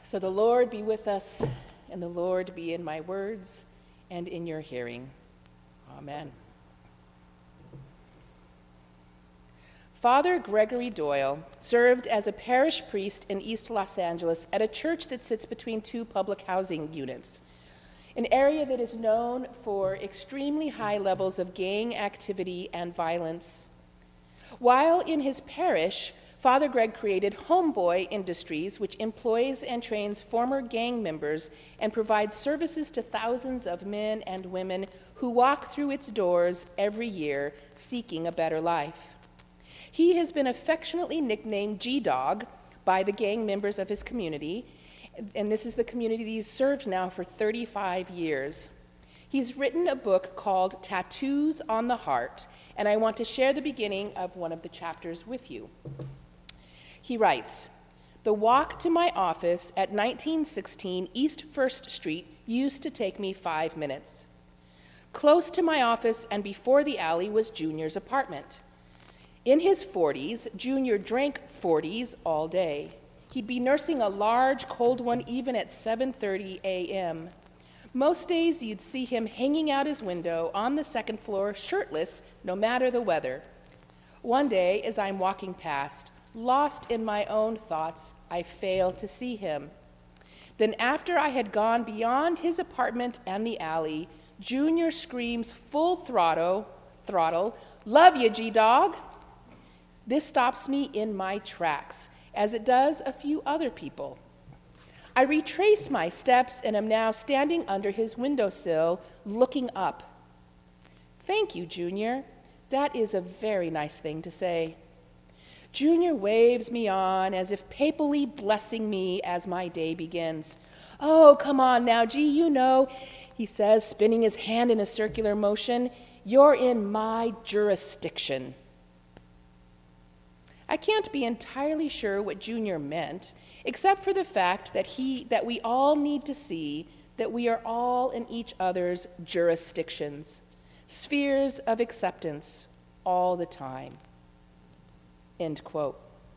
So the Lord be with us, and the Lord be in my words and in your hearing. Amen. Father Gregory Doyle served as a parish priest in East Los Angeles at a church that sits between two public housing units, an area that is known for extremely high levels of gang activity and violence. While in his parish, Father Greg created Homeboy Industries, which employs and trains former gang members and provides services to thousands of men and women who walk through its doors every year seeking a better life. He has been affectionately nicknamed G-Dog by the gang members of his community, and this is the community he's served now for 35 years. He's written a book called Tattoos on the Heart, and I want to share the beginning of one of the chapters with you. He writes, "The walk to my office at 1916 East 1st Street used to take me 5 minutes. Close to my office and before the alley was Junior's apartment. In his 40s, Junior drank 40s all day. He'd be nursing a large, cold one even at 7:30 a.m. Most days you'd see him hanging out his window on the second floor, shirtless, no matter the weather. One day, as I'm walking past, lost in my own thoughts, I failed to see him. Then after I had gone beyond his apartment and the alley, Junior screams full throttle, 'Love you, G-Dog!' This stops me in my tracks, as it does a few other people. I retrace my steps and am now standing under his windowsill, looking up. 'Thank you, Junior. That is a very nice thing to say.' Junior waves me on as if papally blessing me as my day begins. 'Oh, come on now, G, you know,' he says, spinning his hand in a circular motion, 'you're in my jurisdiction.' I can't be entirely sure what Junior meant, except for the fact that we all need to see that we are all in each other's jurisdictions, spheres of acceptance all the time." End quote.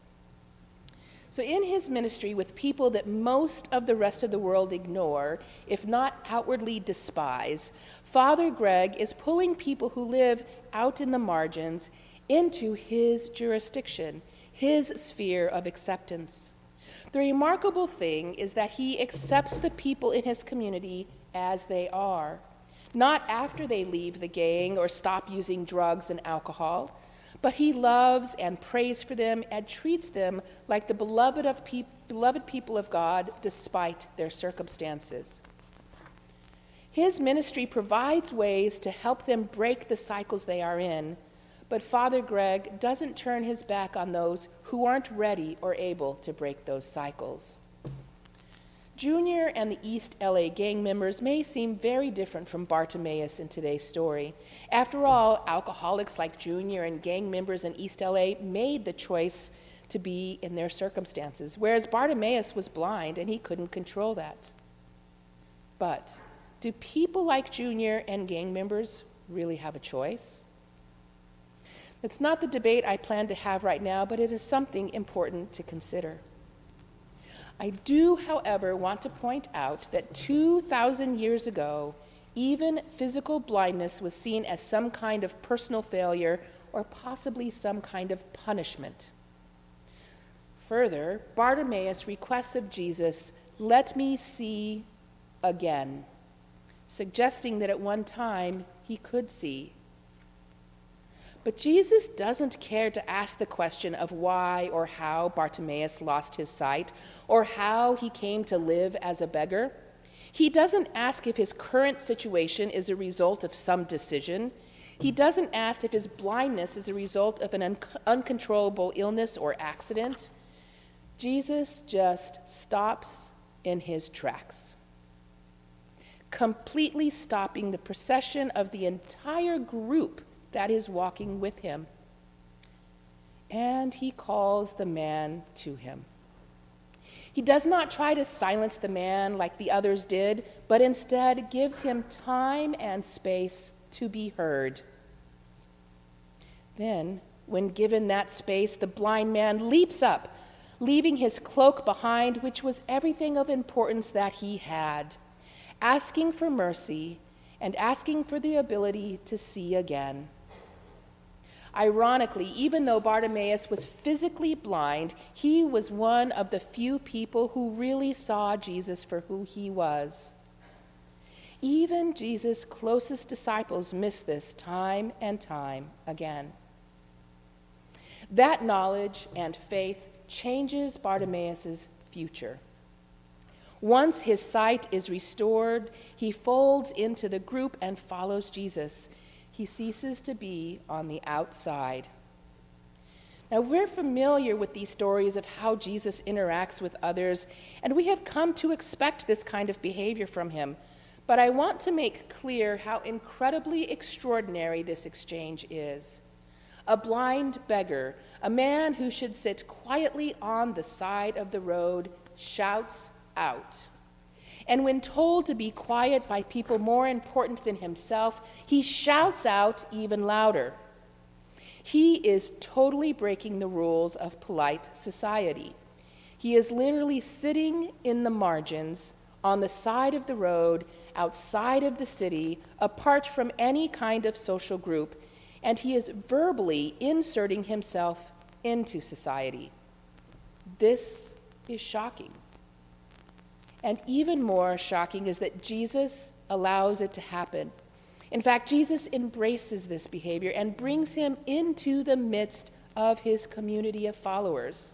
So in his ministry with people that most of the rest of the world ignore, if not outwardly despise, Father Greg is pulling people who live out in the margins into his jurisdiction, his sphere of acceptance. The remarkable thing is that he accepts the people in his community as they are, not after they leave the gang or stop using drugs and alcohol, but he loves and prays for them and treats them like the beloved people of God despite their circumstances. His ministry provides ways to help them break the cycles they are in, but Father Greg doesn't turn his back on those who aren't ready or able to break those cycles. Junior and the East LA gang members may seem very different from Bartimaeus in today's story. After all, alcoholics like Junior and gang members in East LA made the choice to be in their circumstances, whereas Bartimaeus was blind and he couldn't control that. But do people like Junior and gang members really have a choice? It's not the debate I plan to have right now, but it is something important to consider. I do, however, want to point out that 2,000 years ago, even physical blindness was seen as some kind of personal failure or possibly some kind of punishment. Further, Bartimaeus requests of Jesus, "Let me see again," suggesting that at one time he could see. But Jesus doesn't care to ask the question of why or how Bartimaeus lost his sight or how he came to live as a beggar. He doesn't ask if his current situation is a result of some decision. He doesn't ask if his blindness is a result of an uncontrollable illness or accident. Jesus just stops in his tracks, completely stopping the procession of the entire group that is walking with him. And he calls the man to him. He does not try to silence the man like the others did, but instead gives him time and space to be heard. Then, when given that space, the blind man leaps up, leaving his cloak behind, which was everything of importance that he had, asking for mercy and asking for the ability to see again. Ironically, even though Bartimaeus was physically blind, he was one of the few people who really saw Jesus for who he was. Even Jesus' closest disciples missed this time and time again. That knowledge and faith changes Bartimaeus' future. Once his sight is restored, he folds into the group and follows Jesus. He ceases to be on the outside. Now, we're familiar with these stories of how Jesus interacts with others, and we have come to expect this kind of behavior from him. But I want to make clear how incredibly extraordinary this exchange is. A blind beggar, a man who should sit quietly on the side of the road, shouts out. And when told to be quiet by people more important than himself, he shouts out even louder. He is totally breaking the rules of polite society. He is literally sitting in the margins, on the side of the road, outside of the city, apart from any kind of social group, and he is verbally inserting himself into society. This is shocking. And even more shocking is that Jesus allows it to happen. In fact, Jesus embraces this behavior and brings him into the midst of his community of followers.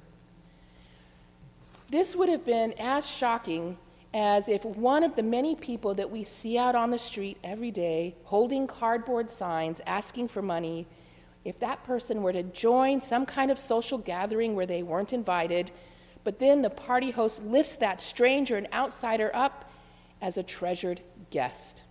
This would have been as shocking as if one of the many people that we see out on the street every day holding cardboard signs asking for money, if that person were to join some kind of social gathering where they weren't invited, but then the party host lifts that stranger and outsider up as a treasured guest.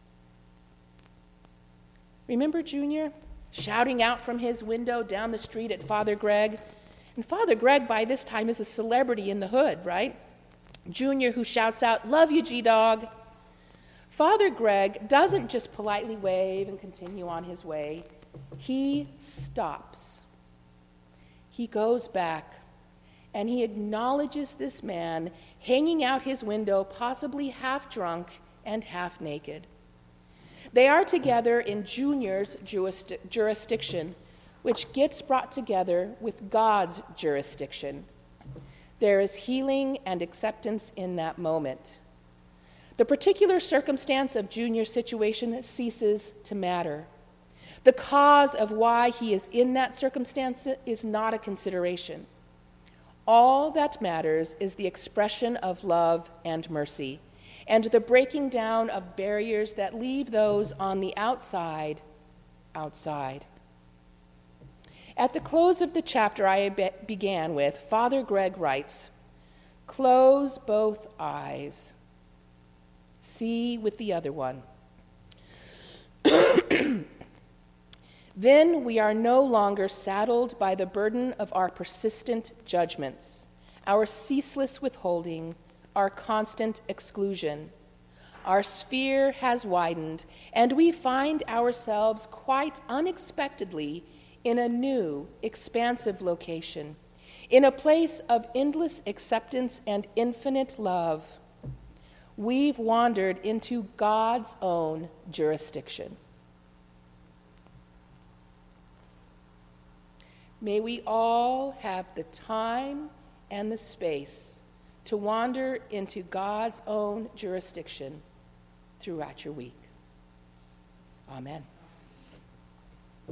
Remember Junior shouting out from his window down the street at Father Greg? And Father Greg by this time is a celebrity in the hood, right? Junior who shouts out, "Love you, G-Dog." Father Greg doesn't just politely wave and continue on his way. He stops. He goes back, and he acknowledges this man hanging out his window, possibly half drunk and half naked. They are together in Junior's jurisdiction, which gets brought together with God's jurisdiction. There is healing and acceptance in that moment. The particular circumstance of Junior's situation ceases to matter. The cause of why he is in that circumstance is not a consideration. All that matters is the expression of love and mercy, and the breaking down of barriers that leave those on the outside, outside. At the close of the chapter I began with, Father Greg writes, "Close both eyes. See with the other one. Then we are no longer saddled by the burden of our persistent judgments, our ceaseless withholding, our constant exclusion. Our sphere has widened, and we find ourselves quite unexpectedly in a new, expansive location, in a place of endless acceptance and infinite love. We've wandered into God's own jurisdiction." May we all have the time and the space to wander into God's own jurisdiction throughout your week. Amen.